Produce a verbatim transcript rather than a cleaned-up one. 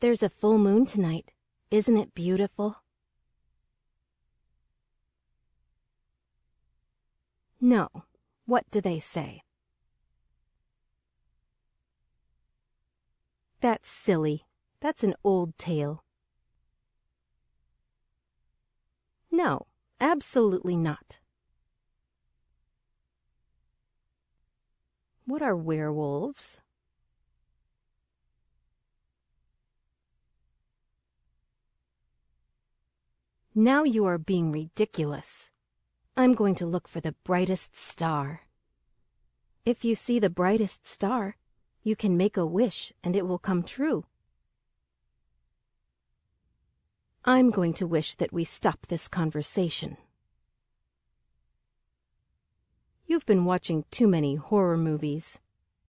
There's a full moon tonight. Isn't it beautiful? No. What do they say? That's silly. That's an old tale. No, absolutely not. What are werewolves? Now you are being ridiculous. I'm going to look for the brightest star. If you see the brightest star, you can make a wish and it will come true. I'm going to wish that we stop this conversation. You've been watching too many horror movies.